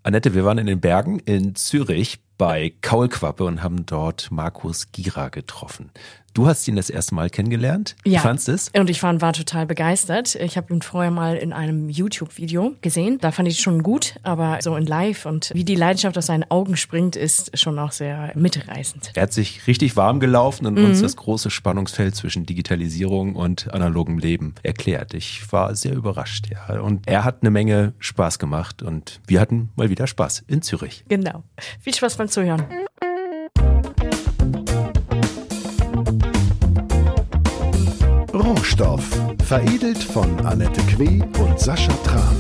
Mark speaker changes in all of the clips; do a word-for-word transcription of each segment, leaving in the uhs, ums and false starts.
Speaker 1: Annette, wir waren in den Bergen in Zürich bei Kaulquappe und haben dort Markus Gira getroffen. Du hast ihn das erste Mal kennengelernt.
Speaker 2: Ja.
Speaker 1: Wie fandst du es?
Speaker 2: Und ich war, war total begeistert. Ich habe ihn vorher mal in einem YouTube-Video gesehen. Da fand ich es schon gut, aber so in live und wie die Leidenschaft aus seinen Augen springt, ist schon auch sehr mitreißend.
Speaker 1: Er hat sich richtig warm gelaufen und
Speaker 2: Mhm.
Speaker 1: uns das große Spannungsfeld zwischen Digitalisierung und analogem Leben erklärt. Ich war sehr überrascht, ja. Und er hat eine Menge Spaß gemacht und wir hatten mal wieder Spaß in Zürich.
Speaker 2: Genau. Viel Spaß beim Zuhören.
Speaker 3: Rohstoff. Veredelt von Annette Queh und Sascha Tran.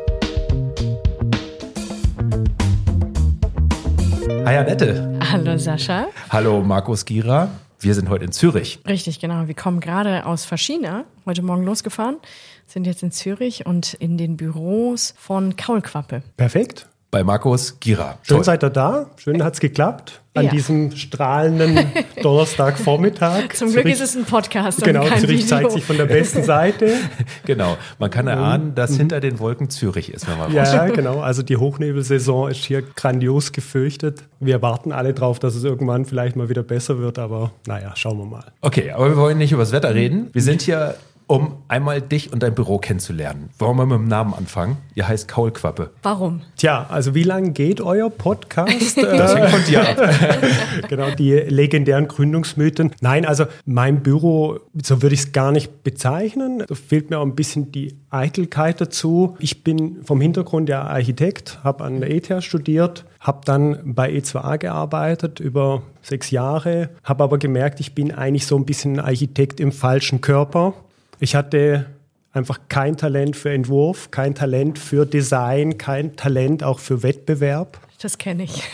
Speaker 1: Hi Annette.
Speaker 2: Hallo Sascha.
Speaker 1: Hallo Markus Gira. Wir sind heute in Zürich.
Speaker 2: Richtig, genau. Wir kommen gerade aus Faschina, heute Morgen losgefahren, sind jetzt in Zürich und in den Büros von Kaulquappe.
Speaker 4: Perfekt.
Speaker 1: Bei Markus Gira.
Speaker 4: Schön
Speaker 1: Toll.
Speaker 4: seid ihr da. Schön hat's geklappt. An
Speaker 2: Ja.
Speaker 4: diesem strahlenden Donnerstagvormittag.
Speaker 2: Zum Glück
Speaker 4: Zürich-
Speaker 2: ist es ein Podcast und
Speaker 4: Genau,
Speaker 2: kein
Speaker 4: Zürich
Speaker 2: Video.
Speaker 4: zeigt sich von der besten Seite.
Speaker 1: Genau. Man kann erahnen, dass hinter den Wolken Zürich ist, wenn man raus.
Speaker 4: Ja, genau. Also die Hochnebelsaison ist hier grandios gefürchtet. Wir warten alle drauf, dass es irgendwann vielleicht mal wieder besser wird. Aber naja, schauen wir mal.
Speaker 1: Okay, aber wir wollen nicht über das Wetter reden. Wir sind hier, um einmal dich und dein Büro kennenzulernen. Wollen wir mit dem Namen anfangen? Ihr heißt Kaulquappe.
Speaker 2: Warum?
Speaker 4: Tja, also wie lange geht euer Podcast?
Speaker 1: Das hängt von dir ab.
Speaker 4: Genau, die legendären Gründungsmythen. Nein, also mein Büro, so würde ich es gar nicht bezeichnen. Da fehlt mir auch ein bisschen die Eitelkeit dazu. Ich bin vom Hintergrund ja Architekt, habe an der E T H studiert, habe dann bei E zwei A gearbeitet über sechs Jahre, habe aber gemerkt, ich bin eigentlich so ein bisschen ein Architekt im falschen Körper. Ich hatte einfach kein Talent für Entwurf, kein Talent für Design, kein Talent auch für Wettbewerb.
Speaker 2: Das kenne ich.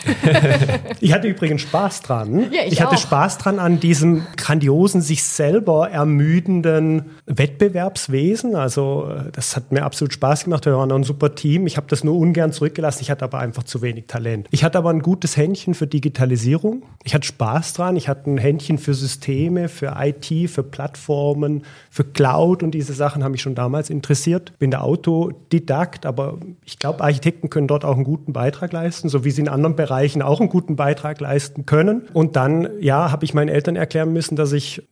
Speaker 4: Ich hatte übrigens Spaß dran.
Speaker 2: Ja, ich
Speaker 4: ich hatte
Speaker 2: auch.
Speaker 4: Spaß dran an diesem grandiosen, sich selber ermüdenden Wettbewerbswesen. Also das hat mir absolut Spaß gemacht. Wir waren ein super Team. Ich habe das nur ungern zurückgelassen. Ich hatte aber einfach zu wenig Talent. Ich hatte aber ein gutes Händchen für Digitalisierung. Ich hatte Spaß dran. Ich hatte ein Händchen für Systeme, für I T, für Plattformen, für Cloud und diese Sachen haben mich schon damals interessiert. Bin der Autodidakt, aber ich glaube, Architekten können dort auch einen guten Beitrag leisten, so wie sie in anderen Bereichen auch einen guten Beitrag leisten können. Und dann, ja, habe ich meinen Eltern erklären müssen, dass ich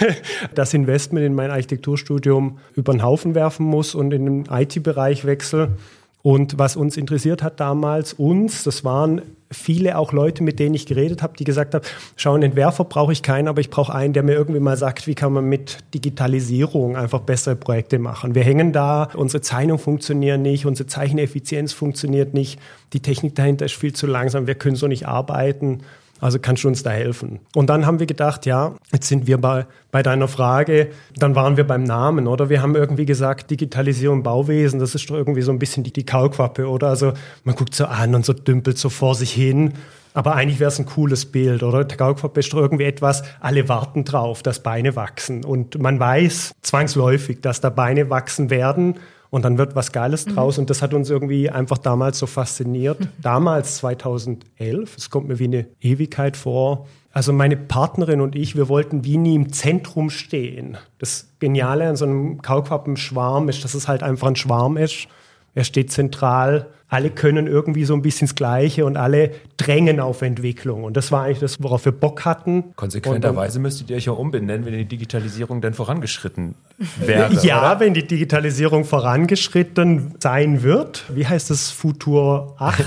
Speaker 4: das Investment in mein Architekturstudium über den Haufen werfen muss und in den I T-Bereich wechsle. Und was uns interessiert hat damals, uns, das waren viele auch Leute, mit denen ich geredet habe, die gesagt haben, schau, einen Entwerfer brauche ich keinen, aber ich brauche einen, der mir irgendwie mal sagt, wie kann man mit Digitalisierung einfach bessere Projekte machen. Wir hängen da, unsere Zeichnungen funktionieren nicht, unsere Zeicheneffizienz funktioniert nicht, die Technik dahinter ist viel zu langsam, wir können so nicht arbeiten. Also kannst du uns da helfen? Und dann haben wir gedacht, ja, jetzt sind wir bei, bei deiner Frage, dann waren wir beim Namen, oder? Wir haben irgendwie gesagt, Digitalisierung, Bauwesen, das ist doch irgendwie so ein bisschen die, die Kaulquappe, oder? Also man guckt so an und so dümpelt so vor sich hin. Aber eigentlich wäre es ein cooles Bild, oder? Der Kaulquappe ist doch irgendwie etwas, alle warten drauf, dass Beine wachsen. Und man weiß zwangsläufig, dass da Beine wachsen werden. Und dann wird was Geiles draus. Mhm. Und das hat uns irgendwie einfach damals so fasziniert. Mhm. Damals, zweitausendelf, es kommt mir wie eine Ewigkeit vor. Also meine Partnerin und ich, wir wollten wie nie im Zentrum stehen. Das Geniale an so einem Kaulquappenschwarm ist, dass es halt einfach ein Schwarm ist. Er steht zentral. Alle können irgendwie so ein bisschen das Gleiche und alle drängen auf Entwicklung. Und das war eigentlich das, worauf wir Bock hatten.
Speaker 1: Konsequenterweise müsstet ihr euch ja umbenennen, wenn die Digitalisierung denn vorangeschritten wäre.
Speaker 4: Ja,
Speaker 1: oder?
Speaker 4: wenn die Digitalisierung vorangeschritten sein wird. Wie heißt das? Futur acht?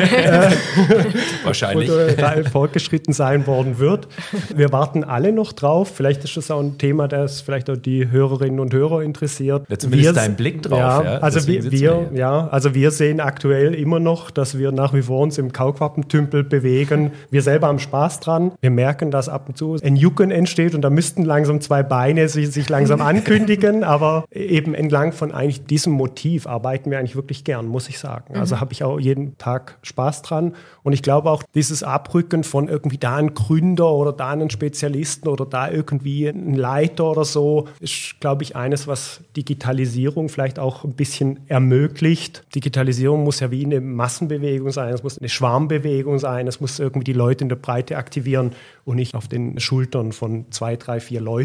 Speaker 1: Wahrscheinlich.
Speaker 4: Oder fortgeschritten sein worden wird. Wir warten alle noch drauf. Vielleicht ist das auch ein Thema, das vielleicht auch die Hörerinnen und Hörer interessiert.
Speaker 1: Ja, zumindest
Speaker 4: wir,
Speaker 1: dein Blick drauf.
Speaker 4: Ja,
Speaker 1: Ja,
Speaker 4: also
Speaker 1: deswegen
Speaker 4: wir,
Speaker 1: sitzen
Speaker 4: wir,
Speaker 1: hier.
Speaker 4: ja, also wir sehen aktuell immer noch, dass wir nach wie vor uns im Kaulquappentümpel bewegen. Wir selber haben Spaß dran. Wir merken, dass ab und zu ein Jucken entsteht und da müssten langsam zwei Beine sich, sich langsam ankündigen. Aber eben entlang von eigentlich diesem Motiv arbeiten wir eigentlich wirklich gern, muss ich sagen. Also habe ich auch jeden Tag Spaß dran. Und ich glaube auch, dieses Abrücken von irgendwie da einen Gründer oder da einen Spezialisten oder da irgendwie einen Leiter oder so, ist, glaube ich, eines, was Digitalisierung vielleicht auch ein bisschen ermöglicht. Digitalisierung muss ja wie eine Massenbewegung sein, es muss eine Schwarmbewegung sein, es muss irgendwie die Leute in der Breite aktivieren und nicht auf den Schultern von zwei, drei, vier Leuten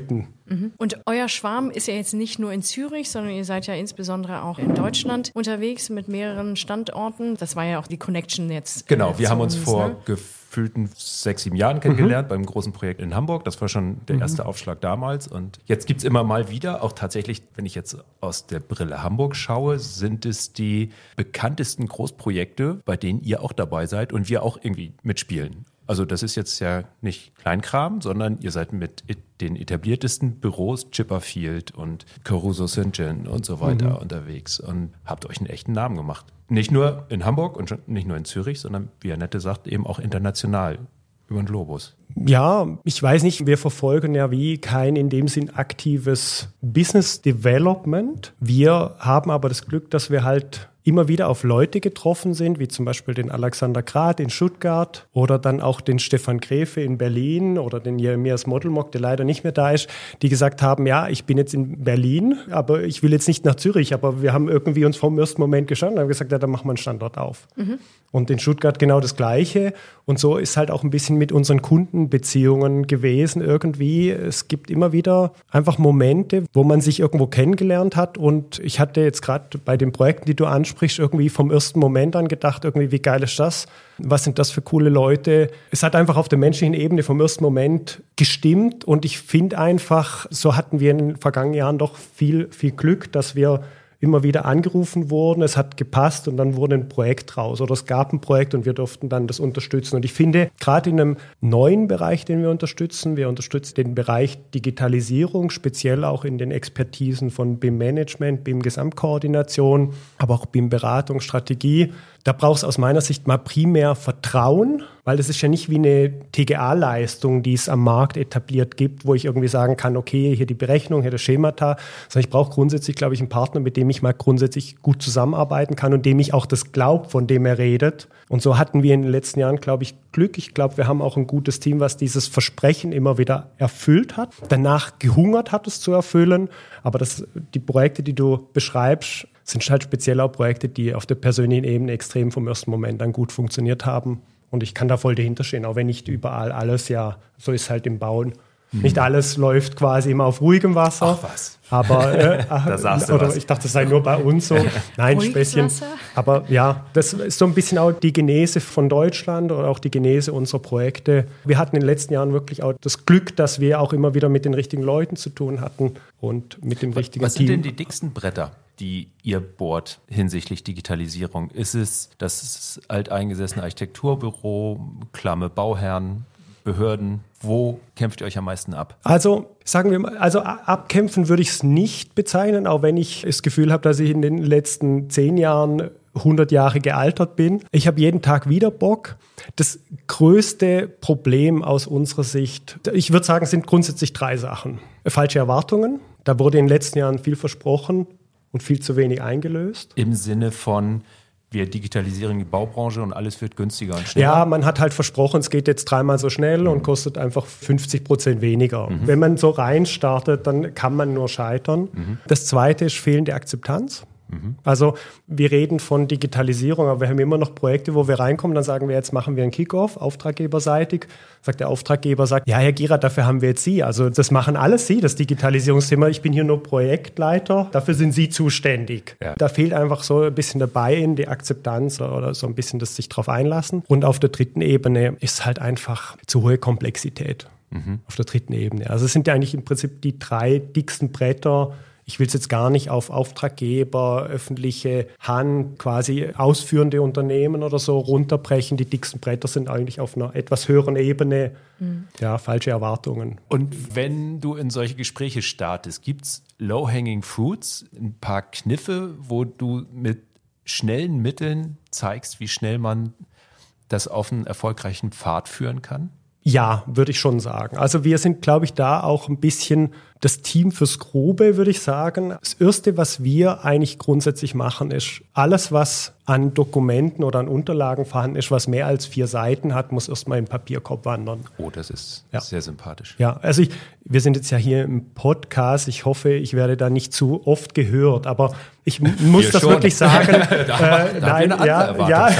Speaker 2: Mhm. Und euer Schwarm ist ja jetzt nicht nur in Zürich, sondern ihr seid ja insbesondere auch in Deutschland unterwegs mit mehreren Standorten. Das war ja auch die Connection jetzt.
Speaker 1: Genau,
Speaker 2: äh,
Speaker 1: wir haben uns
Speaker 2: uns,
Speaker 1: vor
Speaker 2: ne?
Speaker 1: gefühlten sechs, sieben Jahren kennengelernt mhm. beim großen Projekt in Hamburg. Das war schon der erste mhm. Aufschlag damals. Und jetzt gibt's immer mal wieder, auch tatsächlich, wenn ich jetzt aus der Brille Hamburg schaue, sind es die bekanntesten Großprojekte, bei denen ihr auch dabei seid und wir auch irgendwie mitspielen. Also das ist jetzt ja nicht Kleinkram, sondern ihr seid mit den etabliertesten Büros, Chipperfield und Caruso Saint John und so weiter mhm. unterwegs und habt euch einen echten Namen gemacht. Nicht nur in Hamburg und nicht nur in Zürich, sondern, wie Annette sagt, eben auch international über den Globus.
Speaker 4: Ja, ich weiß nicht, wir verfolgen ja wie kein in dem Sinn aktives Business Development. Wir haben aber das Glück, dass wir halt immer wieder auf Leute getroffen sind, wie zum Beispiel den Alexander Grad in Stuttgart oder dann auch den Stefan Gräfe in Berlin oder den Jeremias Modelmock, der leider nicht mehr da ist, die gesagt haben, ja, ich bin jetzt in Berlin, aber ich will jetzt nicht nach Zürich, aber wir haben irgendwie uns vom ersten Moment geschaut und haben gesagt, ja, dann machen wir einen Standort auf. Mhm. Und in Stuttgart genau das Gleiche. Und so ist halt auch ein bisschen mit unseren Kundenbeziehungen gewesen irgendwie. Es gibt immer wieder einfach Momente, wo man sich irgendwo kennengelernt hat. Und ich hatte jetzt gerade bei den Projekten, die du ansprichst, irgendwie vom ersten Moment an gedacht, irgendwie, wie geil ist das? Was sind das für coole Leute? Es hat einfach auf der menschlichen Ebene vom ersten Moment gestimmt. Und ich finde einfach, so hatten wir in den vergangenen Jahren doch viel, viel Glück, dass wir immer wieder angerufen wurden, es hat gepasst und dann wurde ein Projekt raus oder es gab ein Projekt und wir durften dann das unterstützen. Und ich finde, gerade in einem neuen Bereich, den wir unterstützen, wir unterstützen den Bereich Digitalisierung, speziell auch in den Expertisen von B I M-Management, B I M-Gesamtkoordination, aber auch B I M-Beratung, Strategie. Da braucht es aus meiner Sicht mal primär Vertrauen, weil das ist ja nicht wie eine T G A-Leistung, die es am Markt etabliert gibt, wo ich irgendwie sagen kann, okay, hier die Berechnung, hier das Schemata, sondern ich brauche grundsätzlich, glaube ich, einen Partner, mit dem ich mal grundsätzlich gut zusammenarbeiten kann und dem ich auch das glaubt, von dem er redet. Und so hatten wir in den letzten Jahren, glaube ich, Glück. Ich glaube, wir haben auch ein gutes Team, was dieses Versprechen immer wieder erfüllt hat, danach gehungert hat, es zu erfüllen. Aber das, die Projekte, die du beschreibst, sind halt speziell auch Projekte, die auf der persönlichen Ebene extrem vom ersten Moment an gut funktioniert haben. Und ich kann da voll dahinter stehen, auch wenn nicht überall alles, ja, so ist halt im Bauen. Hm. Nicht alles läuft quasi immer auf ruhigem Wasser.
Speaker 1: Ach was.
Speaker 4: Aber äh,
Speaker 1: da sagst du
Speaker 4: oder
Speaker 1: was.
Speaker 4: Ich dachte, das sei nur bei uns so. Nein, Späßchen. Aber ja, das ist so ein bisschen auch die Genese von Deutschland oder auch die Genese unserer Projekte. Wir hatten in den letzten Jahren wirklich auch das Glück, dass wir auch immer wieder mit den richtigen Leuten zu tun hatten und mit dem richtigen
Speaker 1: was
Speaker 4: Team.
Speaker 1: Was sind denn die dicksten Bretter, die ihr bohrt hinsichtlich Digitalisierung? Ist es das alteingesessene Architekturbüro, klamme Bauherren, Behörden? Wo kämpft ihr euch am meisten ab?
Speaker 4: Also sagen wir mal, also abkämpfen würde ich es nicht bezeichnen, auch wenn ich das Gefühl habe, dass ich in den letzten zehn Jahren hundert Jahre gealtert bin. Ich habe jeden Tag wieder Bock. Das größte Problem aus unserer Sicht, ich würde sagen, sind grundsätzlich drei Sachen. Falsche Erwartungen. Da wurde in den letzten Jahren viel versprochen und viel zu wenig eingelöst.
Speaker 1: Im Sinne von, wir digitalisieren die Baubranche und alles wird günstiger und schneller.
Speaker 4: Ja, man hat halt versprochen, es geht jetzt dreimal so schnell mhm. und kostet einfach fünfzig Prozent weniger. Mhm. Wenn man so rein startet, dann kann man nur scheitern. Mhm. Das Zweite ist fehlende Akzeptanz. Mhm. Also wir reden von Digitalisierung, aber wir haben immer noch Projekte, wo wir reinkommen, dann sagen wir, jetzt machen wir einen Kickoff, auftraggeberseitig. Sagt der Auftraggeber, sagt, ja, Herr Gierat, dafür haben wir jetzt Sie. Also das machen alles Sie, das Digitalisierungsthema. Ich bin hier nur Projektleiter, dafür sind Sie zuständig. Ja. Da fehlt einfach so ein bisschen dabei in die Akzeptanz oder so ein bisschen das sich drauf einlassen. Und auf der dritten Ebene ist halt einfach zu hohe Komplexität. Mhm. Auf der dritten Ebene. Also es sind ja eigentlich im Prinzip die drei dicksten Bretter. Ich will es jetzt gar nicht auf Auftraggeber, öffentliche Hand, quasi ausführende Unternehmen oder so runterbrechen. Die dicksten Bretter sind eigentlich auf einer etwas höheren Ebene. Mhm. Ja, falsche Erwartungen.
Speaker 1: Und wenn du in solche Gespräche startest, gibt es Low-Hanging Fruits, ein paar Kniffe, wo du mit schnellen Mitteln zeigst, wie schnell man das auf einen erfolgreichen Pfad führen kann?
Speaker 4: Ja, würde ich schon sagen. Also wir sind, glaube ich, da auch ein bisschen das Team fürs Grobe, würde ich sagen. Das Erste, was wir eigentlich grundsätzlich machen, ist, alles, was an Dokumenten oder an Unterlagen vorhanden ist, was mehr als vier Seiten hat, muss erstmal in den Papierkorb wandern.
Speaker 1: Oh, das ist ja sehr sympathisch.
Speaker 4: Ja, also ich, wir sind jetzt ja hier im Podcast. Ich hoffe, ich werde da nicht zu oft gehört, aber ich muss wir das schon. wirklich sagen.
Speaker 1: da äh, nein, eine
Speaker 4: ja, ja,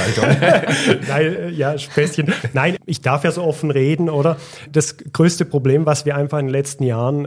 Speaker 4: nein, ja, Späßchen. Nein, ich darf ja so offen reden, oder? Das größte Problem, was wir einfach in den letzten Jahren vielleicht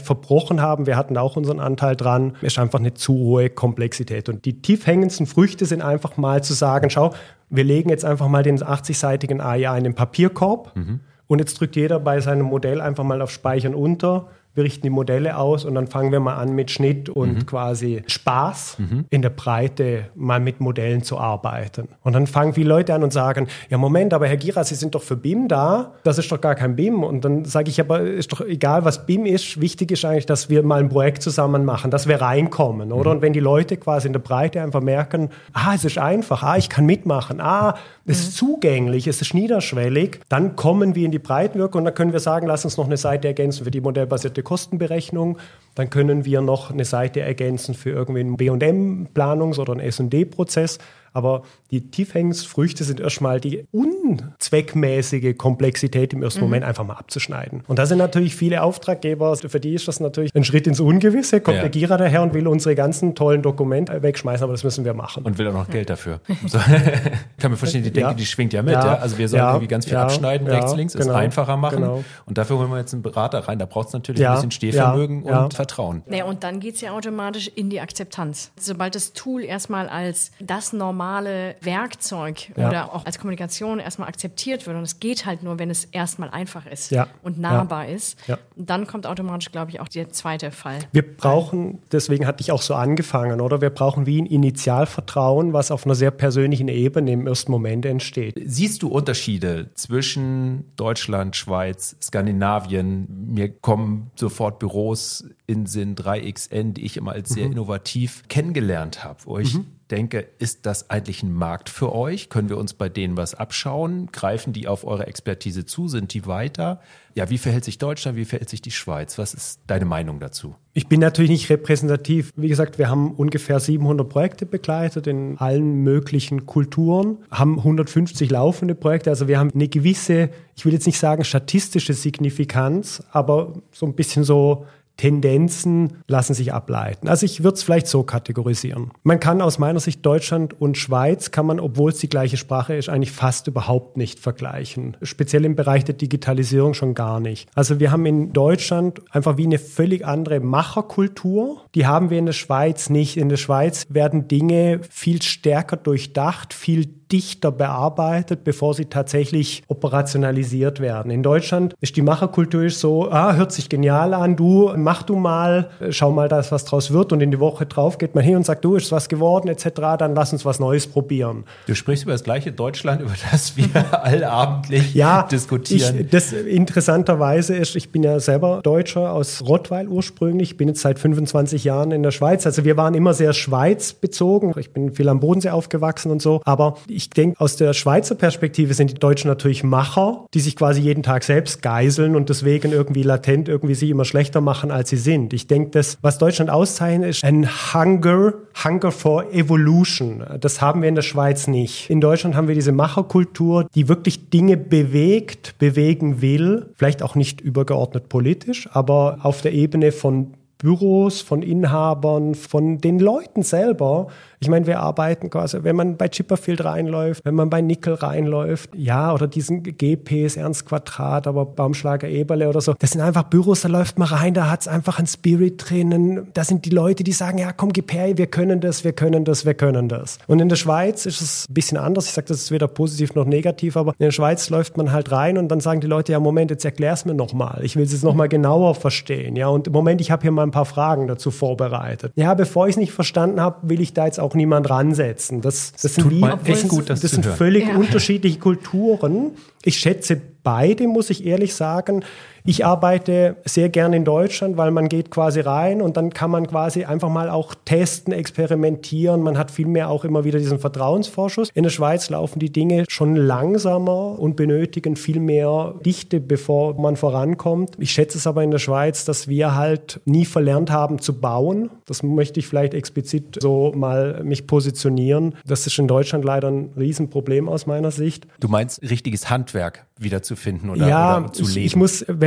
Speaker 4: verbrochen haben, wir hatten auch unseren Anteil dran, ist einfach eine zu hohe Komplexität. Und die tiefhängendsten Früchte sind einfach mal zu sagen, schau, wir legen jetzt einfach mal den achtzig-seitigen A I A in den Papierkorb mhm. und jetzt drückt jeder bei seinem Modell einfach mal auf Speichern unter. Wir richten die Modelle aus und dann fangen wir mal an mit Schnitt und mhm. quasi Spaß mhm. in der Breite mal mit Modellen zu arbeiten. Und dann fangen viele Leute an und sagen, ja Moment, aber Herr Gira, Sie sind doch für B I M da, das ist doch gar kein B I M. Und dann sage ich, aber ist doch egal, was B I M ist, wichtig ist eigentlich, dass wir mal ein Projekt zusammen machen, dass wir reinkommen, oder? Mhm. Und wenn die Leute quasi in der Breite einfach merken, ah, es ist einfach, ah, ich kann mitmachen, ah, es ist mhm. zugänglich, es ist niederschwellig, dann kommen wir in die Breitenwirkung und dann können wir sagen, lass uns noch eine Seite ergänzen für die modellbasierte Kostenberechnung. Dann können wir noch eine Seite ergänzen für irgendwie einen B und M-Planungs- oder einen S und D-Prozess. Aber die tiefhängendsten Früchte sind erstmal die unzweckmäßige Komplexität im ersten mhm. Moment einfach mal abzuschneiden. Und da sind natürlich viele Auftraggeber, für die ist das natürlich ein Schritt ins Ungewisse. Kommt ja. der Gira daher und will unsere ganzen tollen Dokumente wegschmeißen, aber das müssen wir machen.
Speaker 1: Und will auch noch Geld dafür. So. Ich kann mir vorstellen, die Denke, ja. die schwingt ja mit. Ja. Ja? Also wir sollen ja. irgendwie ganz viel ja. abschneiden, ja. rechts, links, genau. es einfacher machen. Genau. Und dafür holen wir jetzt einen Berater rein. Da braucht es natürlich ja. ein bisschen Stehvermögen ja. und ja. Vertrauen.
Speaker 2: Naja, und dann geht es ja automatisch in die Akzeptanz. Sobald das Tool erstmal als das normale Werkzeug ja. oder auch als Kommunikation erstmal akzeptiert wird. Und es geht halt nur, wenn es erstmal einfach ist ja. und nahbar ja. ist. Ja. Dann kommt automatisch, glaube ich, auch der zweite Fall.
Speaker 4: Wir brauchen, deswegen hatte ich auch so angefangen, oder? Wir brauchen wie ein Initialvertrauen, was auf einer sehr persönlichen Ebene im ersten Moment entsteht.
Speaker 1: Siehst du Unterschiede zwischen Deutschland, Schweiz, Skandinavien? Mir kommen sofort Büros in Sinn, drei X N, die ich immer als sehr mhm. innovativ kennengelernt habe, wo ich mhm. denke, ist das eigentlich ein Markt für euch? Können wir uns bei denen was abschauen? Greifen die auf eure Expertise zu? Sind die weiter? Ja, wie verhält sich Deutschland? Wie verhält sich die Schweiz? Was ist deine Meinung dazu?
Speaker 4: Ich bin natürlich nicht repräsentativ. Wie gesagt, wir haben ungefähr siebenhundert Projekte begleitet in allen möglichen Kulturen, haben hundertfünfzig laufende Projekte. Also wir haben eine gewisse, ich will jetzt nicht sagen statistische Signifikanz, aber so ein bisschen so Tendenzen lassen sich ableiten. Also ich würde es vielleicht so kategorisieren. Man kann aus meiner Sicht Deutschland und Schweiz, kann man, obwohl es die gleiche Sprache ist, eigentlich fast überhaupt nicht vergleichen. Speziell im Bereich der Digitalisierung schon gar nicht. Also wir haben in Deutschland einfach wie eine völlig andere Macherkultur. Die haben wir in der Schweiz nicht. In der Schweiz werden Dinge viel stärker durchdacht, viel dichter bearbeitet, bevor sie tatsächlich operationalisiert werden. In Deutschland ist die Macherkultur so, ah, hört sich genial an, du, mach du mal, schau mal, dass was draus wird und in die Woche drauf geht man hin und sagt, du, ist was geworden et cetera, dann lass uns was Neues probieren.
Speaker 1: Du sprichst über das gleiche Deutschland, über das wir allabendlich ja, diskutieren.
Speaker 4: Ich, das interessanterweise ist, ich bin ja selber Deutscher aus Rottweil ursprünglich, ich bin jetzt seit fünfundzwanzig Jahren in der Schweiz, also wir waren immer sehr schweizbezogen, ich bin viel am Bodensee aufgewachsen und so, aber ich denke, aus der Schweizer Perspektive sind die Deutschen natürlich Macher, die sich quasi jeden Tag selbst geiseln und deswegen irgendwie latent irgendwie sie immer schlechter machen, als sie sind. Ich denke, das, was Deutschland auszeichnet, ist ein Hunger, Hunger for Evolution. Das haben wir in der Schweiz nicht. In Deutschland haben wir diese Macherkultur, die wirklich Dinge bewegt, bewegen will, vielleicht auch nicht übergeordnet politisch, aber auf der Ebene von Büros, von Inhabern, von den Leuten selber. Ich meine, wir arbeiten quasi, wenn man bei Chipperfield reinläuft, wenn man bei Nickel reinläuft, ja, oder diesen G Ps, Ernst Quadrat, aber Baumschlager Eberle oder so, das sind einfach Büros, da läuft man rein, da hat's einfach einen Spirit drinnen. Da sind die Leute, die sagen, ja, komm, gib her, wir können das, wir können das, wir können das. Und in der Schweiz ist es ein bisschen anders. Ich sage, das ist weder positiv noch negativ, aber in der Schweiz läuft man halt rein und dann sagen die Leute, ja, Moment, jetzt erklär's mir nochmal. Ich will es jetzt nochmal genauer verstehen. Ja, und im Moment, ich habe hier mal ein paar Fragen dazu vorbereitet. Ja, bevor ich es nicht verstanden habe, will ich da jetzt auch niemand ransetzen. Das, das sind, wie,
Speaker 1: echt gut, das,
Speaker 4: das sind völlig ja. unterschiedliche Kulturen. Ich schätze beide, muss ich ehrlich sagen. Ich arbeite sehr gerne in Deutschland, weil man geht quasi rein und dann kann man quasi einfach mal auch testen, experimentieren. Man hat vielmehr auch immer wieder diesen Vertrauensvorschuss. In der Schweiz laufen die Dinge schon langsamer und benötigen viel mehr Dichte, bevor man vorankommt. Ich schätze es aber in der Schweiz, dass wir halt nie verlernt haben zu bauen. Das möchte ich vielleicht explizit so mal mich positionieren. Das ist in Deutschland leider ein Riesenproblem aus meiner Sicht.
Speaker 1: Du meinst richtiges Handwerk wiederzufinden oder,
Speaker 4: ja,
Speaker 1: oder zu leben?
Speaker 4: Ich, ich muss, wenn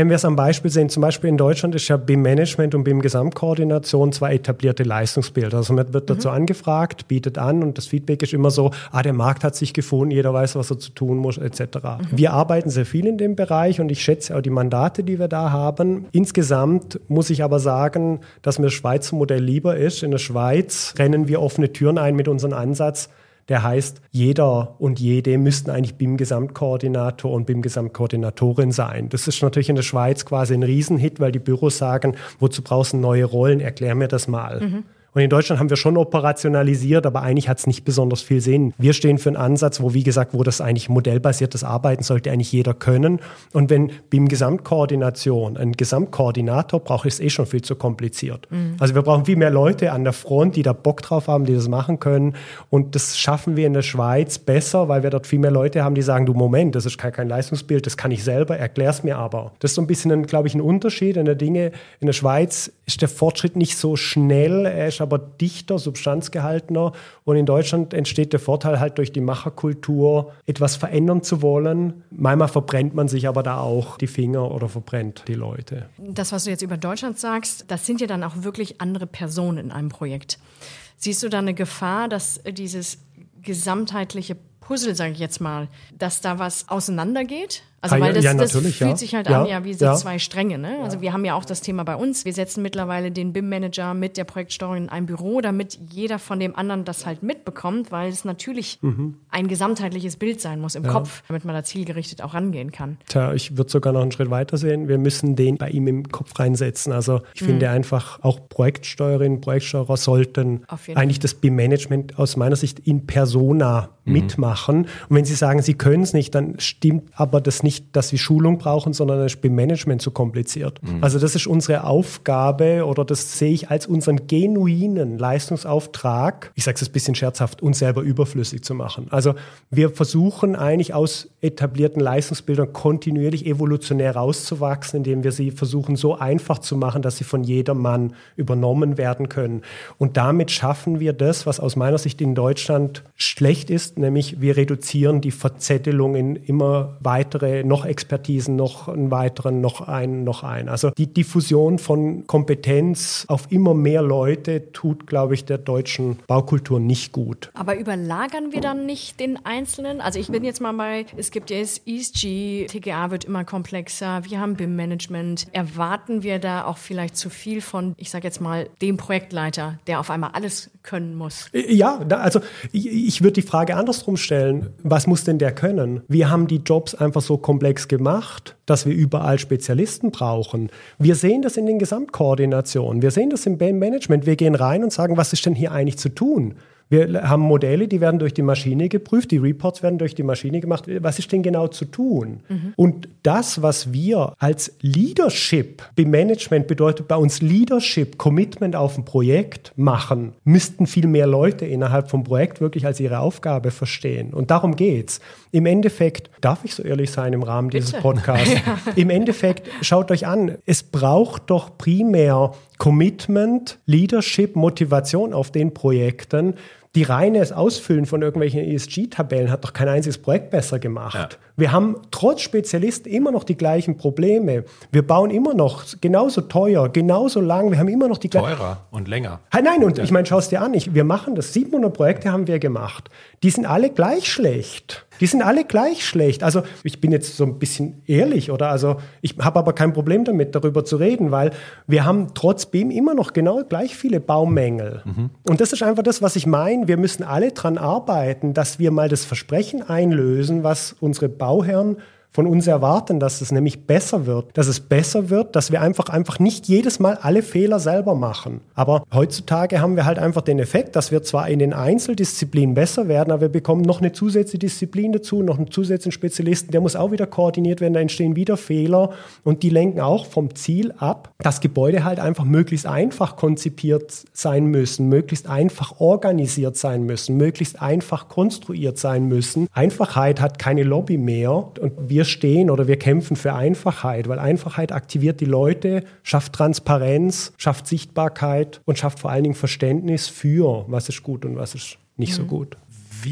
Speaker 4: wir es am Beispiel sehen, zum Beispiel in Deutschland ist ja B I M-Management und B I M-Gesamtkoordination zwei etablierte Leistungsbilder. Also man wird dazu mhm. angefragt, bietet an und das Feedback ist immer so, ah, der Markt hat sich gefunden, jeder weiß, was er zu tun muss, et cetera. Mhm. Wir arbeiten sehr viel in dem Bereich und ich schätze auch die Mandate, die wir da haben. Insgesamt muss ich aber sagen, dass mir das Schweizer Modell lieber ist. In der Schweiz rennen wir offene Türen ein mit unserem Ansatz. Der heißt, jeder und jede müssten eigentlich B I M-Gesamtkoordinator und B I M-Gesamtkoordinatorin sein. Das ist natürlich in der Schweiz quasi ein Riesenhit, weil die Büros sagen, wozu brauchst du neue Rollen? Erklär mir das mal. Mhm. Und in Deutschland haben wir schon operationalisiert, aber eigentlich hat es nicht besonders viel Sinn. Wir stehen für einen Ansatz, wo, wie gesagt, wo das eigentlich modellbasiertes Arbeiten sollte eigentlich jeder können. Und wenn B I M-Gesamtkoordination einen Gesamtkoordinator braucht, ist es eh schon viel zu kompliziert. Mhm. Also wir brauchen viel mehr Leute an der Front, die da Bock drauf haben, die das machen können. Und das schaffen wir in der Schweiz besser, weil wir dort viel mehr Leute haben, die sagen, du Moment, das ist kein, kein Leistungsbild, das kann ich selber, erklär's mir aber. Das ist so ein bisschen, glaube ich, ein Unterschied in der Dinge. In der Schweiz ist der Fortschritt nicht so schnell, er ist aber dichter, substanzgehaltener. Und in Deutschland entsteht der Vorteil halt durch die Macherkultur, etwas verändern zu wollen. Manchmal verbrennt man sich aber da auch die Finger oder verbrennt die Leute.
Speaker 2: Das, was du jetzt über Deutschland sagst, das sind ja dann auch wirklich andere Personen in einem Projekt. Siehst du da eine Gefahr, dass dieses gesamtheitliche Puzzle, sage ich jetzt mal, dass da was auseinandergeht? Also weil das, ja, das fühlt ja. sich halt ja. an, ja, wie so ja. zwei Stränge. Ne? Also ja. wir haben ja auch das Thema bei uns. Wir setzen mittlerweile den B I M-Manager mit der Projektsteuerung in ein Büro, damit jeder von dem anderen das halt mitbekommt, weil es natürlich mhm. ein gesamtheitliches Bild sein muss im ja. Kopf, damit man da zielgerichtet auch rangehen kann.
Speaker 4: Tja, ich würde sogar noch einen Schritt weiter sehen. Wir müssen den bei ihm im Kopf reinsetzen. Also ich mhm. finde einfach, auch Projektsteuerinnen, Projektsteuerer sollten eigentlich das B I M-Management aus meiner Sicht in persona mhm. mitmachen. Und wenn Sie sagen, Sie können es nicht, dann stimmt aber das nicht, dass wir Schulung brauchen, sondern das B I M-Management zu kompliziert. Mhm. Also das ist unsere Aufgabe oder das sehe ich als unseren genuinen Leistungsauftrag, ich sage es ein bisschen scherzhaft, uns selber überflüssig zu machen. Also wir versuchen eigentlich aus etablierten Leistungsbildern kontinuierlich evolutionär rauszuwachsen, indem wir sie versuchen so einfach zu machen, dass sie von jedermann übernommen werden können. Und damit schaffen wir das, was aus meiner Sicht in Deutschland schlecht ist, nämlich wir reduzieren die Verzettelung in immer weitere, noch Expertisen, noch einen weiteren, noch einen, noch einen. Also die Diffusion von Kompetenz auf immer mehr Leute tut, glaube ich, der deutschen Baukultur nicht gut.
Speaker 2: Aber überlagern wir dann nicht den Einzelnen? Also ich bin jetzt mal bei, es gibt jetzt E S G, T G A wird immer komplexer, wir haben B I M-Management. Erwarten wir da auch vielleicht zu viel von, ich sage jetzt mal, dem Projektleiter, der auf einmal alles können muss?
Speaker 4: Ja, also ich, ich würde die Frage andersrum stellen. Was muss denn der können? Wir haben die Jobs einfach so komplex gemacht, dass wir überall Spezialisten brauchen. Wir sehen das in den Gesamtkoordinationen. Wir sehen das im B I M-Management. Wir gehen rein und sagen, was ist denn hier eigentlich zu tun? Wir haben Modelle, die werden durch die Maschine geprüft, die Reports werden durch die Maschine gemacht. Was ist denn genau zu tun? Mhm. Und das, was wir als Leadership, B I M-Management bedeutet bei uns Leadership, Commitment auf ein Projekt machen, müssten viel mehr Leute innerhalb vom Projekt wirklich als ihre Aufgabe verstehen. Und darum geht's. Im Endeffekt, darf ich so ehrlich sein im Rahmen Bitte? dieses Podcasts, ja. Im Endeffekt, schaut euch an, es braucht doch primär Commitment, Leadership, Motivation auf den Projekten. Die reines Ausfüllen von irgendwelchen E S G-Tabellen hat doch kein einziges Projekt besser gemacht. Ja. Wir haben trotz Spezialisten immer noch die gleichen Probleme. Wir bauen immer noch genauso teuer, genauso lang. Wir haben immer noch die gleichen...
Speaker 1: Teurer und länger.
Speaker 4: Nein, und ja. ich meine, schau es dir an. Ich, wir machen das. siebenhundert Projekte haben wir gemacht. Die sind alle gleich schlecht. Die sind alle gleich schlecht. Also ich bin jetzt so ein bisschen ehrlich, oder? Also ich habe aber kein Problem damit, darüber zu reden, weil wir haben trotz B I M immer noch genau gleich viele Baumängel. Mhm. Und das ist einfach das, was ich meine. Wir müssen alle dran arbeiten, dass wir mal das Versprechen einlösen, was unsere Bauherren von uns erwarten, dass es nämlich besser wird. Dass es besser wird, dass wir einfach, einfach nicht jedes Mal alle Fehler selber machen. Aber heutzutage haben wir halt einfach den Effekt, dass wir zwar in den Einzeldisziplinen besser werden, aber wir bekommen noch eine zusätzliche Disziplin dazu, noch einen zusätzlichen Spezialisten, der muss auch wieder koordiniert werden, da entstehen wieder Fehler und die lenken auch vom Ziel ab, dass Gebäude halt einfach möglichst einfach konzipiert sein müssen, möglichst einfach organisiert sein müssen, möglichst einfach konstruiert sein müssen. Einfachheit hat keine Lobby mehr und wir Wir stehen oder wir kämpfen für Einfachheit, weil Einfachheit aktiviert die Leute, schafft Transparenz, schafft Sichtbarkeit und schafft vor allen Dingen Verständnis für, was ist gut und was ist nicht mhm. so gut.
Speaker 1: Wie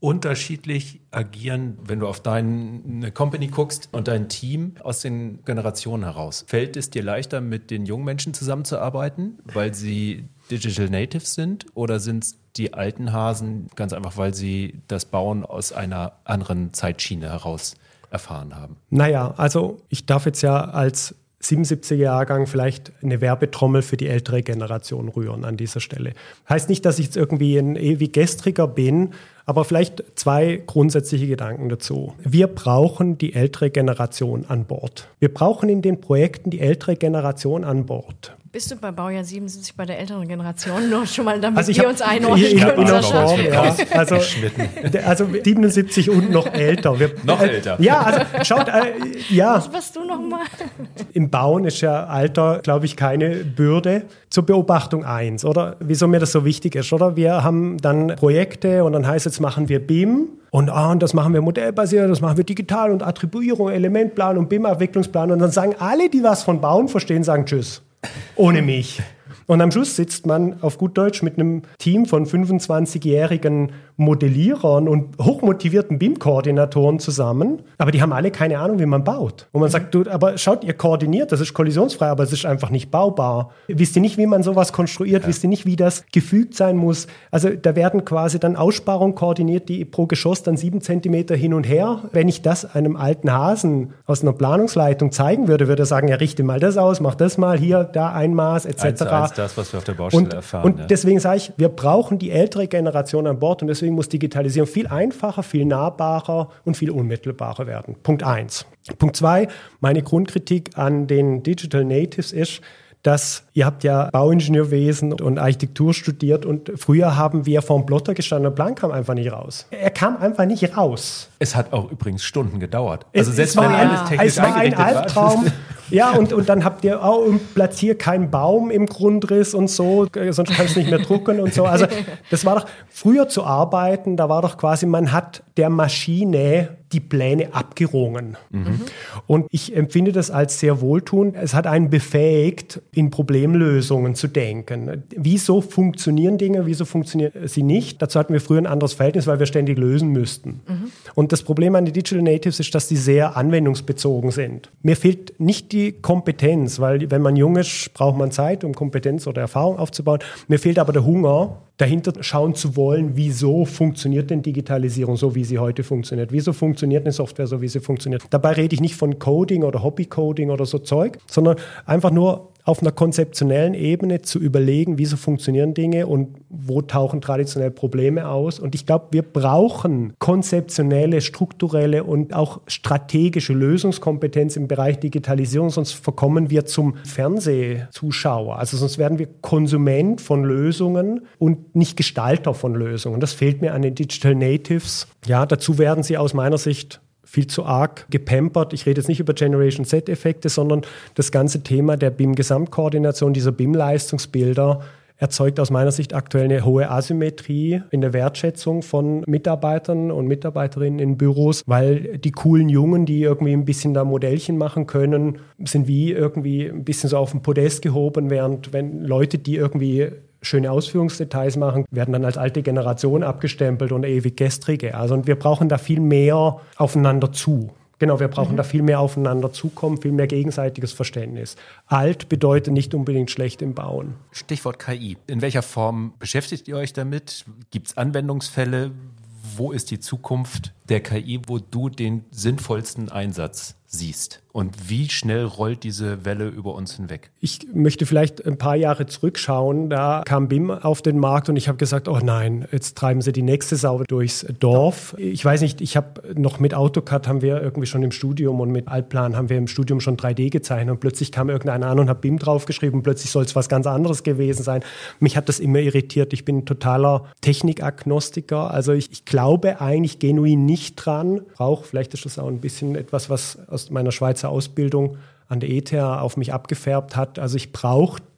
Speaker 1: unterschiedlich agieren, wenn du auf deine Company guckst und dein Team aus den Generationen heraus? Fällt es dir leichter, mit den jungen Menschen zusammenzuarbeiten, weil sie Digital Natives sind, oder sind es die alten Hasen ganz einfach, weil sie das Bauen aus einer anderen Zeitschiene heraus erfahren haben?
Speaker 4: Naja, also ich darf jetzt ja als siebenundsiebziger-Jahrgang vielleicht eine Werbetrommel für die ältere Generation rühren an dieser Stelle. Heißt nicht, dass ich jetzt irgendwie ein ewig Gestriger bin, aber vielleicht zwei grundsätzliche Gedanken dazu. Wir brauchen die ältere Generation an Bord. Wir brauchen in den Projekten die ältere Generation an Bord.
Speaker 2: Bist du bei Baujahr siebenundsiebzig bei der älteren Generation? Nur schon mal, damit
Speaker 4: also
Speaker 2: wir uns einordnen können.
Speaker 4: Form, ja. Also, also siebenundsiebzig und noch älter. Wir,
Speaker 1: noch
Speaker 4: äh,
Speaker 1: älter?
Speaker 4: Ja, also schaut, äh, ja.
Speaker 2: Was warst du noch mal?
Speaker 4: Im Bauen ist ja Alter, glaube ich, keine Bürde. Zur Beobachtung eins, oder? Wieso mir das so wichtig ist, oder? Wir haben dann Projekte und dann heißt es, machen wir B I M. Und, ah, und das machen wir modellbasiert, das machen wir digital und Attribuierung, Elementplan und B I M-Abwicklungsplan. Und dann sagen alle, die was von Bauen verstehen, sagen Tschüss. Ohne mich. Und am Schluss sitzt man auf gut Deutsch mit einem Team von fünfundzwanzigjährigen Modellierern und hochmotivierten B I M-Koordinatoren zusammen, aber die haben alle keine Ahnung, wie man baut. Und man sagt, du, aber schaut, ihr koordiniert, das ist kollisionsfrei, aber es ist einfach nicht baubar. Wisst ihr nicht, wie man sowas konstruiert? Ja. Wisst ihr nicht, wie das gefügt sein muss? Also da werden quasi dann Aussparungen koordiniert, die pro Geschoss dann sieben Zentimeter hin und her. Wenn ich das einem alten Hasen aus einer Planungsleitung zeigen würde, würde er sagen, ja, richte mal das aus, mach das mal, hier, da ein Maß, et cetera.
Speaker 1: Das, was wir auf der Baustelle
Speaker 4: und,
Speaker 1: erfahren.
Speaker 4: Und
Speaker 1: ja.
Speaker 4: deswegen sage ich, wir brauchen die ältere Generation an Bord und deswegen muss Digitalisierung viel einfacher, viel nahbarer und viel unmittelbarer werden. Punkt eins. Punkt zwei, meine Grundkritik an den Digital Natives ist, dass ihr habt ja Bauingenieurwesen und Architektur studiert und früher haben wir vor dem Plotter gestanden und der Plan kam einfach nicht raus. Er kam einfach nicht raus.
Speaker 1: Es hat auch übrigens Stunden gedauert. Also
Speaker 4: es,
Speaker 1: selbst
Speaker 4: es war
Speaker 1: wenn
Speaker 4: ein,
Speaker 1: alles technisch
Speaker 4: es war ein Albtraum. Ja, und, und dann habt ihr auch, und platziert keinen Baum im Grundriss und so, sonst kannst du nicht mehr drucken und so. Also das war doch, früher zu arbeiten, da war doch quasi, man hat der Maschine die Pläne abgerungen. Mhm. Und ich empfinde das als sehr wohltuend. Es hat einen befähigt, in Problemlösungen zu denken. Wieso funktionieren Dinge, wieso funktionieren sie nicht? Dazu hatten wir früher ein anderes Verhältnis, weil wir ständig lösen müssten. Mhm. Und das Problem an den Digital Natives ist, dass die sehr anwendungsbezogen sind. Mir fehlt nicht die Kompetenz, weil wenn man jung ist, braucht man Zeit, um Kompetenz oder Erfahrung aufzubauen. Mir fehlt aber der Hunger, dahinter schauen zu wollen, wieso funktioniert denn Digitalisierung so, wie sie heute funktioniert? Wieso funktioniert eine Software so, wie sie funktioniert? Dabei rede ich nicht von Coding oder Hobbycoding oder so Zeug, sondern einfach nur auf einer konzeptionellen Ebene zu überlegen, wieso funktionieren Dinge und wo tauchen traditionell Probleme aus. Und ich glaube, wir brauchen konzeptionelle, strukturelle und auch strategische Lösungskompetenz im Bereich Digitalisierung, sonst verkommen wir zum Fernsehzuschauer. Also sonst werden wir Konsument von Lösungen und nicht Gestalter von Lösungen. Das fehlt mir an den Digital Natives. Ja, dazu werden sie aus meiner Sicht viel zu arg gepampert. Ich rede jetzt nicht über Generation Z-Effekte, sondern das ganze Thema der B I M-Gesamtkoordination, dieser B I M-Leistungsbilder erzeugt aus meiner Sicht aktuell eine hohe Asymmetrie in der Wertschätzung von Mitarbeitern und Mitarbeiterinnen in Büros, weil die coolen Jungen, die irgendwie ein bisschen da Modellchen machen können, sind wie irgendwie ein bisschen so auf den Podest gehoben, während wenn Leute, die irgendwie schöne Ausführungsdetails machen, werden dann als alte Generation abgestempelt und ewig gestrige. Also und wir brauchen da viel mehr aufeinander zu. Genau, wir brauchen mhm. da viel mehr aufeinander zukommen, viel mehr gegenseitiges Verständnis. Alt bedeutet nicht unbedingt schlecht im Bauen.
Speaker 1: Stichwort K I. In welcher Form beschäftigt ihr euch damit? Gibt es Anwendungsfälle? Wo ist die Zukunft der K I, wo du den sinnvollsten Einsatz siehst? Und wie schnell rollt diese Welle über uns hinweg?
Speaker 4: Ich möchte vielleicht ein paar Jahre zurückschauen. Da kam B I M auf den Markt und ich habe gesagt, oh nein, jetzt treiben sie die nächste Sau durchs Dorf. Ich weiß nicht, ich habe noch mit AutoCAD haben wir irgendwie schon im Studium und mit Altplan haben wir im Studium schon drei D gezeichnet und plötzlich kam irgendeiner an und hat B I M draufgeschrieben und plötzlich soll es was ganz anderes gewesen sein. Mich hat das immer irritiert. Ich bin ein totaler Technikagnostiker. Also ich, ich glaube eigentlich genuin nicht dran. Auch, vielleicht ist das auch ein bisschen etwas, was aus meiner Schweizer Ausbildung an der E T H auf mich abgefärbt hat. Also ich brauche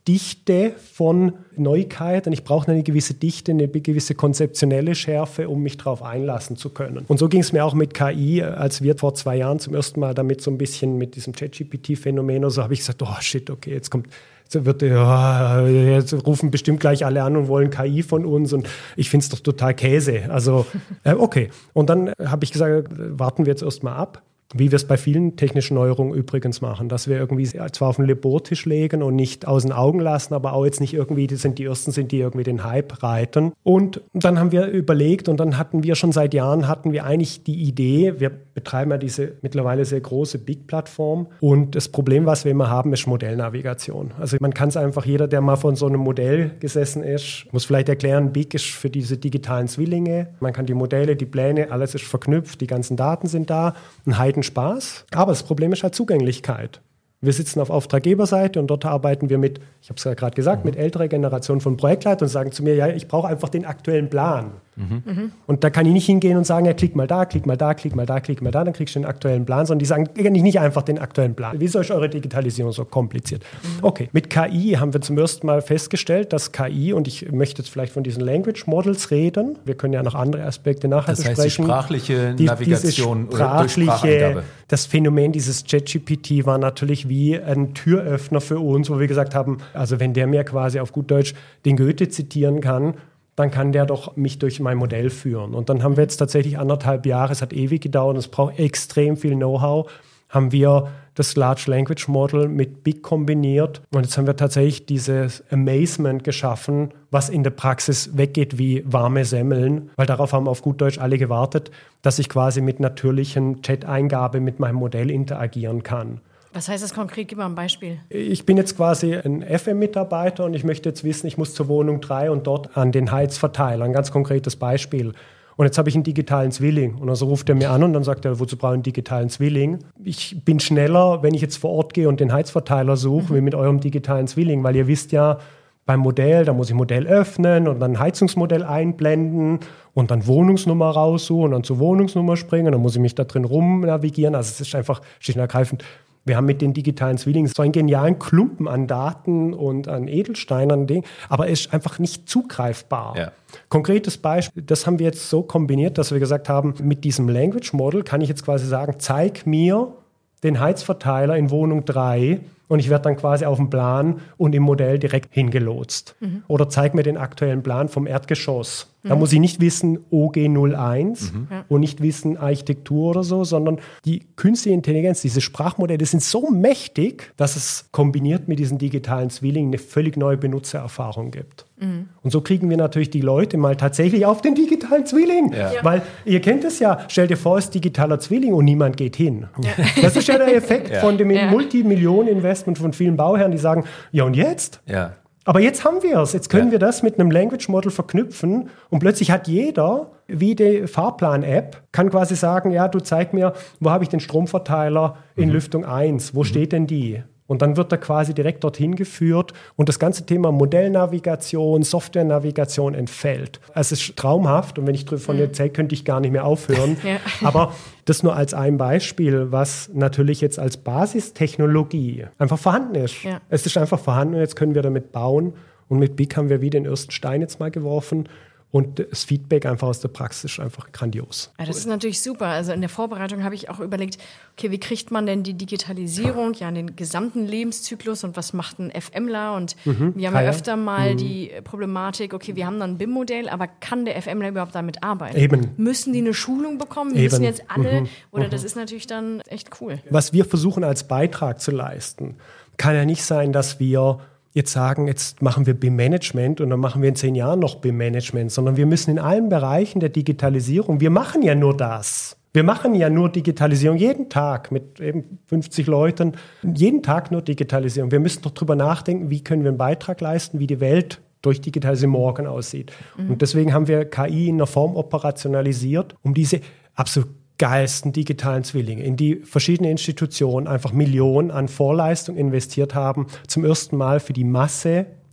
Speaker 4: Dichte von Neuigkeit und ich brauche eine gewisse Dichte, eine gewisse konzeptionelle Schärfe, um mich darauf einlassen zu können. Und so ging es mir auch mit K I, als wir vor zwei Jahren zum ersten Mal damit so ein bisschen mit diesem ChatGPT-Phänomen oder so, habe ich gesagt, oh shit, okay, jetzt kommt, jetzt wird, ja, jetzt rufen bestimmt gleich alle an und wollen K I von uns und ich finde es doch total Käse. Also, äh, okay. Und dann habe ich gesagt, warten wir jetzt erstmal ab. Wie wir es bei vielen technischen Neuerungen übrigens machen, dass wir irgendwie zwar auf den Labortisch legen und nicht aus den Augen lassen, aber auch jetzt nicht irgendwie, die sind die Ersten sind, die irgendwie den Hype reiten. Und dann haben wir überlegt und dann hatten wir schon seit Jahren, hatten wir eigentlich die Idee, wir betreiben ja diese mittlerweile sehr große Big-Plattform und das Problem, was wir immer haben, ist Modellnavigation. Also man kann es einfach, jeder, der mal von so einem Modell gesessen ist, muss vielleicht erklären, Big ist für diese digitalen Zwillinge, man kann die Modelle, die Pläne, alles ist verknüpft, die ganzen Daten sind da, ein Heiden Spaß, aber das Problem ist halt Zugänglichkeit. Wir sitzen auf Auftraggeberseite und dort arbeiten wir mit, ich habe es ja gerade gesagt, mhm. mit älterer Generation von Projektleitern und sagen zu mir, ja, ich brauche einfach den aktuellen Plan. Mhm. Mhm. Und da kann ich nicht hingehen und sagen, ja, klick mal da, klick mal da, klick mal da, klick mal da, dann kriegst du den aktuellen Plan, sondern die sagen, ich nicht einfach den aktuellen Plan. Wieso ist eure Digitalisierung so kompliziert? Mhm. Okay, mit K I haben wir zum ersten Mal festgestellt, dass K I, und ich möchte jetzt vielleicht von diesen Language Models reden, wir können ja noch andere Aspekte nachher
Speaker 1: das heißt,
Speaker 4: besprechen.
Speaker 1: Die sprachliche die, Navigation
Speaker 4: sprachliche,
Speaker 1: oder durch Spracheingabe.
Speaker 4: Das Phänomen dieses ChatGPT war natürlich wie ein Türöffner für uns, wo wir gesagt haben, also wenn der mir quasi auf gut Deutsch den Goethe zitieren kann, dann kann der doch mich durch mein Modell führen. Und dann haben wir jetzt tatsächlich anderthalb Jahre, es hat ewig gedauert, es braucht extrem viel Know-how, haben wir das Large Language Model mit Big kombiniert. Und jetzt haben wir tatsächlich dieses Amazement geschaffen, was in der Praxis weggeht wie warme Semmeln, weil darauf haben auf gut Deutsch alle gewartet, dass ich quasi mit natürlichen Chat-Eingabe mit meinem Modell interagieren kann.
Speaker 2: Was heißt das konkret? Gib mal ein Beispiel.
Speaker 4: Ich bin jetzt quasi ein F M-Mitarbeiter und ich möchte jetzt wissen, ich muss zur Wohnung drei und dort an den Heizverteiler. Ein ganz konkretes Beispiel. Und jetzt habe ich einen digitalen Zwilling. Und also ruft er mir an und dann sagt er, wozu brauche ich einen digitalen Zwilling? Ich bin schneller, wenn ich jetzt vor Ort gehe und den Heizverteiler suche, mhm. wie mit eurem digitalen Zwilling. Weil ihr wisst ja, beim Modell, da muss ich Modell öffnen und dann ein Heizungsmodell einblenden und dann Wohnungsnummer raussuchen und dann zur Wohnungsnummer springen. Dann muss ich mich da drin rumnavigieren. Also es ist einfach schlicht und ergreifend. Wir haben mit den digitalen Zwillingen so einen genialen Klumpen an Daten und an Edelsteinen, aber er ist einfach nicht zugreifbar. Ja. Konkretes Beispiel, das haben wir jetzt so kombiniert, dass wir gesagt haben, mit diesem Language Model kann ich jetzt quasi sagen, zeig mir den Heizverteiler in Wohnung drei und ich werde dann quasi auf dem Plan und im Modell direkt hingelotst. Mhm. Oder zeig mir den aktuellen Plan vom Erdgeschoss. Mhm. Da muss ich nicht wissen O G null eins mhm. und nicht wissen Architektur oder so, sondern die künstliche Intelligenz, diese Sprachmodelle sind so mächtig, dass es kombiniert mit diesen digitalen Zwillingen eine völlig neue Benutzererfahrung gibt. Mhm. Und so kriegen wir natürlich die Leute mal tatsächlich auf den digitalen Zwilling. Ja. Ja. Weil ihr kennt es ja, stell dir vor, es ist digitaler Zwilling und niemand geht hin. Ja. Das ist ja der Effekt ja. von dem ja. Multimillionen-Investment von vielen Bauherren, die sagen, ja und jetzt? Ja. Aber jetzt haben wir es. Jetzt können ja. wir das mit einem Language Model verknüpfen und plötzlich hat jeder, wie die Fahrplan-App, kann quasi sagen, ja, du zeig mir, wo habe ich den Stromverteiler in mhm. Lüftung eins? Wo mhm. steht denn die? Und dann wird er quasi direkt dorthin geführt und das ganze Thema Modellnavigation, Softwarenavigation entfällt. Es ist traumhaft und wenn ich von dir erzähle, könnte ich gar nicht mehr aufhören. Ja. Aber das nur als ein Beispiel, was natürlich jetzt als Basistechnologie einfach vorhanden ist. Ja. Es ist einfach vorhanden und jetzt können wir damit bauen. Und mit Big haben wir wie den ersten Stein jetzt mal geworfen. Und das Feedback einfach aus der Praxis ist einfach grandios.
Speaker 2: Ja, das ist natürlich super. Also in der Vorbereitung habe ich auch überlegt, okay, wie kriegt man denn die Digitalisierung ja in den gesamten Lebenszyklus und was macht ein FMler? Und mhm. wir haben ja, ja öfter mal mhm. die Problematik, okay, wir haben dann ein B I M-Modell, aber kann der FMler überhaupt damit arbeiten?
Speaker 4: Eben.
Speaker 2: Müssen die eine Schulung bekommen? Eben. Müssen jetzt alle? Mhm. Oder mhm. das ist natürlich dann echt cool.
Speaker 4: Was wir versuchen als Beitrag zu leisten, kann ja nicht sein, dass wir jetzt sagen, jetzt machen wir B I M-Management und dann machen wir in zehn Jahren noch B I M-Management, sondern wir müssen in allen Bereichen der Digitalisierung, wir machen ja nur das. Wir machen ja nur Digitalisierung jeden Tag mit eben fünfzig Leuten, jeden Tag nur Digitalisierung. Wir müssen doch drüber nachdenken, wie können wir einen Beitrag leisten, wie die Welt durch Digitalisierung morgen aussieht. Mhm. Und deswegen haben wir K I in einer Form operationalisiert, um diese absolut geilsten digitalen Zwillinge, in die verschiedene Institutionen einfach Millionen an Vorleistung investiert haben, zum ersten Mal für die Masse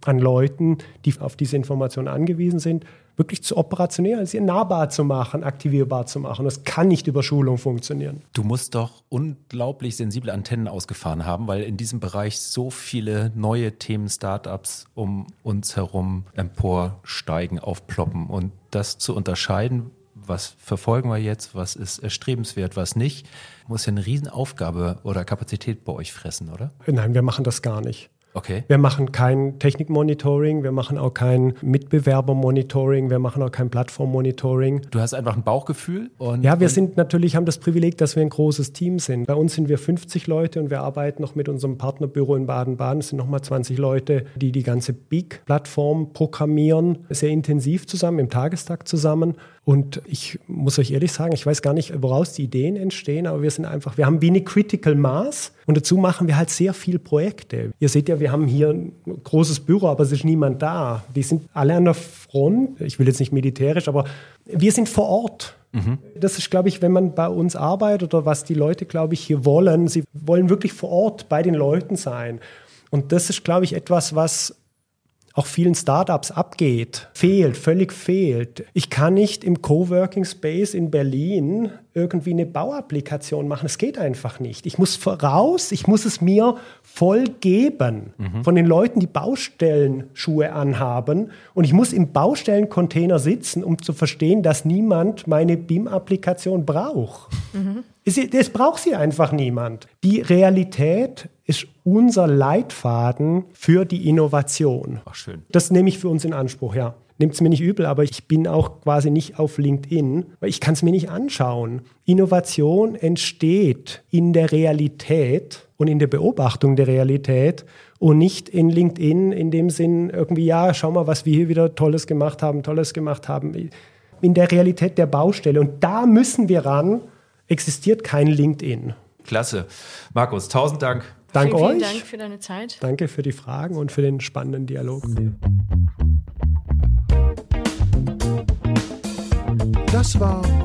Speaker 4: an Leuten, die auf diese Informationen angewiesen sind, wirklich zu operationell, sie nahbar zu machen, aktivierbar zu machen. Das kann nicht über Schulung funktionieren.
Speaker 1: Du musst doch unglaublich sensible Antennen ausgefahren haben, weil in diesem Bereich so viele neue Themen, Startups um uns herum emporsteigen, aufploppen. Und das zu unterscheiden, was verfolgen wir jetzt, was ist erstrebenswert, was nicht, muss ja eine Riesenaufgabe oder Kapazität bei euch fressen, oder?
Speaker 4: Nein, wir machen das gar nicht.
Speaker 1: Okay.
Speaker 4: Wir machen kein Technikmonitoring, wir machen auch kein Mitbewerbermonitoring, wir machen auch kein Plattformmonitoring.
Speaker 1: Du hast einfach ein Bauchgefühl? Und,
Speaker 4: ja, wir
Speaker 1: und
Speaker 4: sind natürlich, haben das Privileg, dass wir ein großes Team sind. Bei uns sind wir fünfzig Leute und wir arbeiten noch mit unserem Partnerbüro in Baden-Baden. Es sind nochmal zwanzig Leute, die die ganze Big-Plattform programmieren, sehr intensiv zusammen, im Tagestakt zusammen. Und ich muss euch ehrlich sagen, ich weiß gar nicht, woraus die Ideen entstehen, aber wir sind einfach, wir haben wenig Critical Mass und dazu machen wir halt sehr viel Projekte. Ihr seht ja, wir haben hier ein großes Büro, aber es ist niemand da. Die sind alle an der Front. Ich will jetzt nicht militärisch, aber wir sind vor Ort. Mhm. Das ist, glaube ich, wenn man bei uns arbeitet oder was die Leute, glaube ich, hier wollen, sie wollen wirklich vor Ort bei den Leuten sein. Und das ist, glaube ich, etwas, was auch vielen Startups abgeht, fehlt, völlig fehlt. Ich kann nicht im Coworking Space in Berlin irgendwie eine Bauapplikation machen. Es geht einfach nicht. Ich muss voraus, ich muss es mir voll geben mhm. von den Leuten, die Baustellenschuhe anhaben. Und ich muss im Baustellencontainer sitzen, um zu verstehen, dass niemand meine B I M-Applikation braucht. Mhm. Es, es braucht sie einfach niemand. Die Realität ist unser Leitfaden für die Innovation.
Speaker 1: Ach, schön.
Speaker 4: Das nehme ich für uns in Anspruch, ja. Nehmt es mir nicht übel, aber ich bin auch quasi nicht auf LinkedIn, weil ich kann es mir nicht anschauen. Innovation entsteht in der Realität und in der Beobachtung der Realität und nicht in LinkedIn in dem Sinn irgendwie, ja, schau mal, was wir hier wieder Tolles gemacht haben, Tolles gemacht haben. In der Realität der Baustelle. Und da müssen wir ran, existiert kein LinkedIn.
Speaker 1: Klasse. Markus, tausend Dank.
Speaker 4: Danke
Speaker 2: vielen,
Speaker 4: euch.
Speaker 2: Vielen Dank für deine Zeit.
Speaker 4: Danke für die Fragen und für den spannenden Dialog.
Speaker 3: Das war